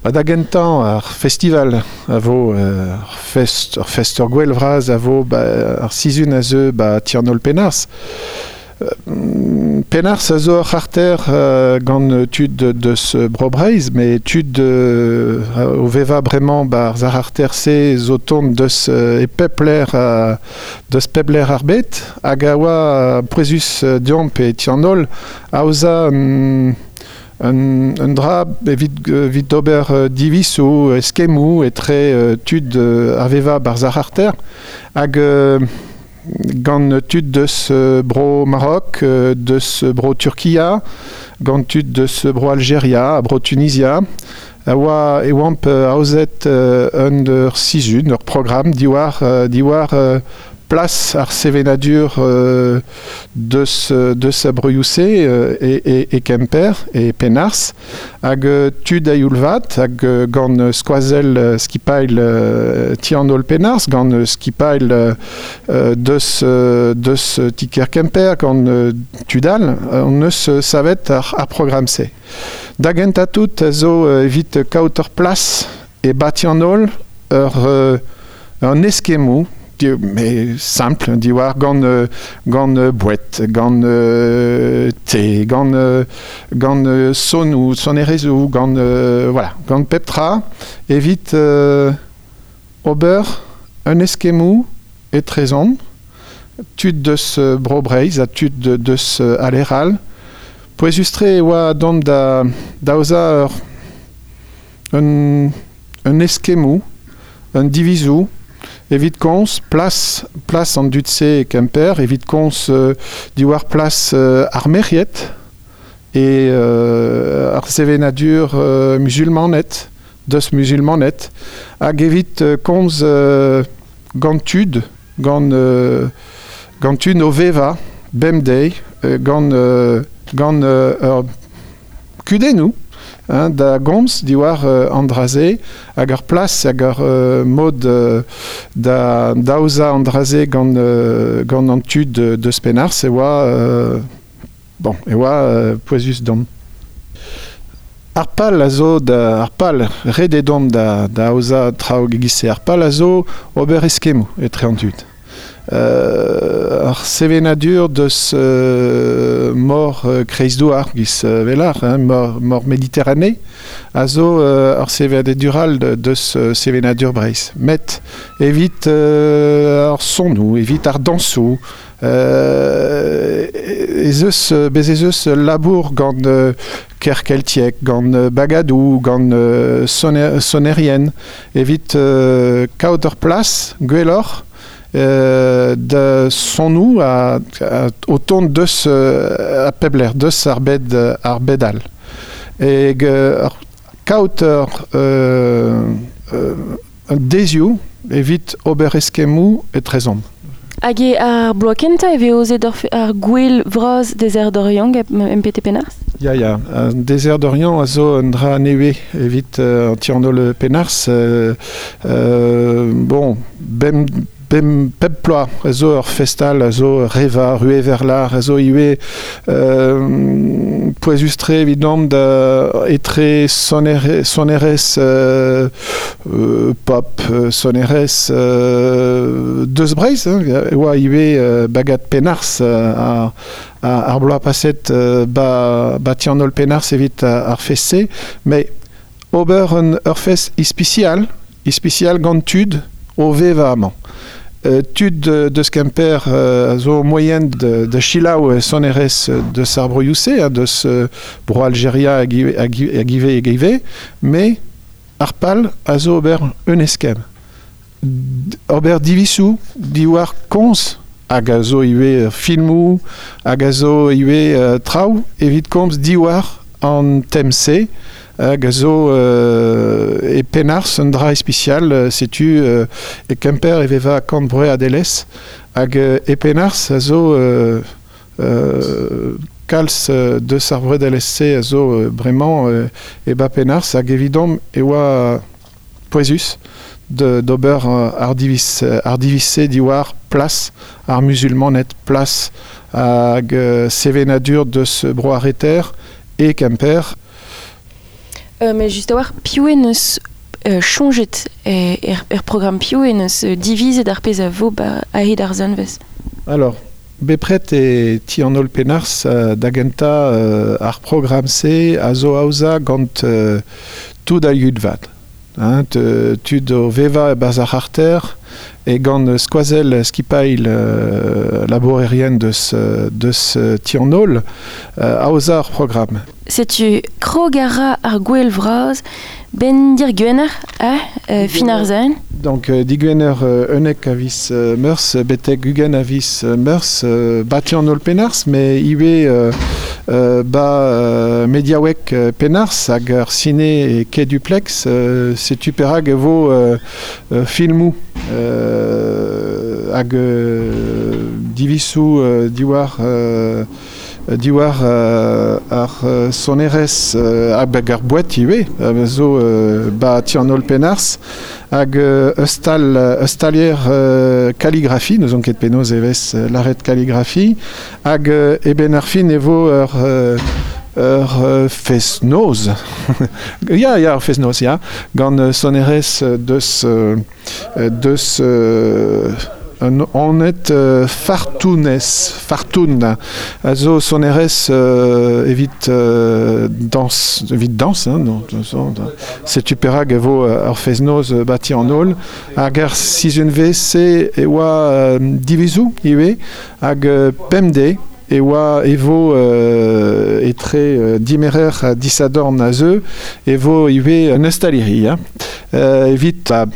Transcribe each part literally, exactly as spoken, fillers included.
Da gentan ar festival a vo euh, ar fest ar fest ur gwell vraz a vo ba, ar sizun a zeu ba Tianol Penars. Euh, Penars a zo ar c'harter euh, gant tud deus brobreiz, mais tud euh, o veva bremañ ba ar c'harter se zo tont deus euh, e pepler a deus pepler ar bet hag a oa prezus euh, diomp e Tianol a oza um, un, un dra evit, evit d'ober uh, divis ou eskemou et tre uh, tud uh, a veva bar c'harter hag uh, gant tud deus uh, bro Maroc, uh, deus bro Turquia, gant tud deus bro Algeria, bro Tunisia. A oa e oamp uh, aozet uh, un ur sizun, ur program diwar, uh, diwar uh, plas ar sevenadur euh, deus, deus a breuiouse euh, e, e, e Kemper e Penars hag euh, tud a youlvat hag euh, gant skoazel euh, skipail euh, Tianol Penars gant euh, skipail euh, deus, euh, deus tiker Kemper gant euh, tudal on eus euh, savet ar, ar program se. Da gent a tout a zo euh, evit kaout ur plas e ba Tianol ur, euh, un eskemou mais simple, diwar gant euh, gant euh, bouet, gant euh, thé, gant euh, gant euh, son ou sonerezou, gant euh, voilà, gant peptra, evit euh, ober un eskemou et trezon, tud deus euh, brobreiz, a tud de, deus euh, aleral, poezustre oa dom da daoza ur un, un eskemou, un divisou, evit kons, place, place en dutse et Kemper, evit kons euh, diwar place euh, ar meriet et euh, ar sevenadur euh, musulmanet, deus musulmanet, hag evit euh, kons euh, gant tud, gant, euh, gant tud o veva, bemdei, euh, gant, euh, gant euh, ur kudennou, hein, da gomz diwar euh, andraze hag ar plas hag ar euh, mod euh, da daouza andraze gant, euh, gant an tud de, de Penars e oa euh, bon, e oa euh, poezus dom. Ar pal a zo da, ar pal red e dom da daouza traoù gegise ar pal a zo ober eskemou e tre an tud. Euh, ar sevenadur deus euh, mor euh, kreizdouar gis euh, velar, hein, mor, mor Méditerranée, a zo euh, ar sevenadural de, deus euh, sevenadur breiz. Met evit euh, ar sonou, evit ar dansou, euh, ez eus, bez ez eus labour gant euh, kerkeltiek, gant euh, bagadou, gant euh, soner, sonerien, evit euh, kaout ur plas, gwellor, Euh, de sonou a, a, au ton deus euh, a pebler, deus ar bed, ar bedal. Et euh, kaout ur euh, euh, dezioù evit ober eskemou et trezom. Hag e ar bloakenta e veo zed ar gwell vraz dezer d'Orient M P T Penars? Ya, ya. Uh, dezer d'Orient a zo un dra newe evit uh, an Tianol Penars. Uh, uh, bon, bem... Bem pep ploa, a zo ur festal, a zo reva, rue verlar, a zo iwe euh, poezustre evidom da etre sonerez, sonerez euh, euh, pop, sonerez euh, deus breiz, hein, oa iwe euh, bagat Penars euh, a, a ar bloa paset euh, ba, ba Tianol Penars evit ar fesse, mais ober un ur fest ispicial, ispicial gant tud o veva amañ. Euh, tud de, de Kemper euh, zo moyen de, de chilaou e sonerez de sarbroiouse, hein, de ce bro Algeria a give e give, mais ar pal a zo ober un eskem. Ober divisou, diwar kons, hag a zo iwe filmou, hag a zo iwe uh, traoù, evit komz diwar an temse, hag a zo euh, e Penars un dra especial euh, setu euh, e Kemper e veva kant bre adeles hag euh, e Penars a zo euh, euh, kalz euh, deus ar bre adeles se a zo euh, bremañ euh, e ba Penars hag evidom e oa poezus d'ober euh, ar divis euh, ar divise diwar plas ar musulmanet plas hag euh, sevenadur deus bro arreter e Kemper. Euh, mais juste à voir, pioué ne uh, changet er, er, er programme pioué ne se divise d'ar pez a vo ba a hed ar zanvez. Alors, bepret e ti an ol penars uh, d'agenta uh, ar programme C a zo aouza gant uh, tout a yudvad. Hein, te, tud o veva e baz ar arter e gant skoazel skipail uh, laborerien deus, uh, deus uh, ti an ol uh, aouza ar programme. Setu krogara ar gwell vraz ben dir gwener a euh, fin ar zen. Donc, euh, digwener euh, unek avis euh, meurs, betek gugen avis euh, meurs, euh, bati an ol penars, mais iwe euh, euh, ba euh, mediawek euh, penars hag ar ciné e ket duplex, euh, setu perag evo euh, euh, filmou euh, hag euh, divisou euh, diwar euh, diwar uh, ar uh, sonerez uh, hag ar boet iwe, uh, zo uh, ba ti an ol penars, hag uh, eustal, uh, eustalier uh, kaligrafi, nous on ket penoz evez uh, l'arret kaligrafi, hag uh, eben ar fin evo ur uh, ur uh, fez noz. ya, ya, ur fez noz, ya. Gant uh, sonerez uh, deus, uh, deus uh, on est euh, fartounes, fartoun. Also sonerez euh, evit euh, danse, evit danse, hein, non, c'est tu perag evo euh, ar feznoz euh, bati en ol, hag ar sizun ve se ewa euh, divizou iwe, hag euh, pemde, ewa evo euh, etre euh, dimerer a disadorn a zeu, evo iwe un estaliri, hein. euh, evit a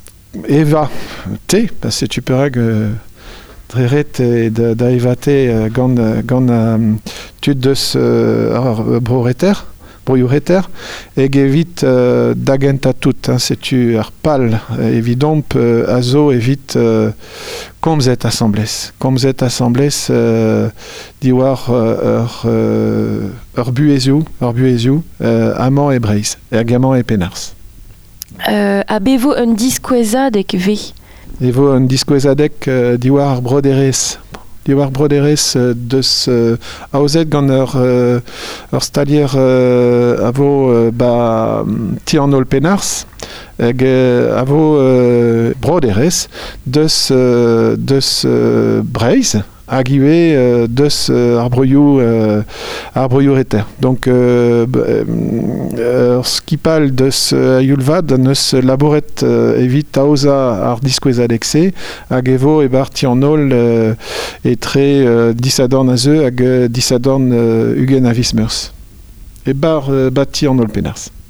Eva T, parce que tu peux euh, dreret et da Eva T euh, gant gant euh, tud deus euh, broreter, broiureter, et evit euh, d'agenta tout, hein, c'est tu ar pal évident euh, azo evit euh, komzet assemblès, komzet assemblès euh, diwar euh, ur euh, ur buezou, ur buezou, euh, amant et breiz, et agament et penars. Euh, a bevo un diskouezadek ve. Evo un diskouezadek uh, diwar broderez. Diwar broderez uh, deus uh, aozet gant ur, uh, ur stalier uh, avo uh, ba ti an ol penars, hag uh, avo uh, broderez deus, uh, deus uh, breiz, hag iwe euh, deus euh, ar broioù euh, ar broiureter. Donc euh, euh, ur skipal deus euh, a yulvad neus laboret euh, evit aoza ar diskouezadek se, hag evo e bar ti an ol euh, etre euh, disadorn a zeu hag euh, disadorn euh, ugen a vis meurs. E bar euh, bat ti an ol penars.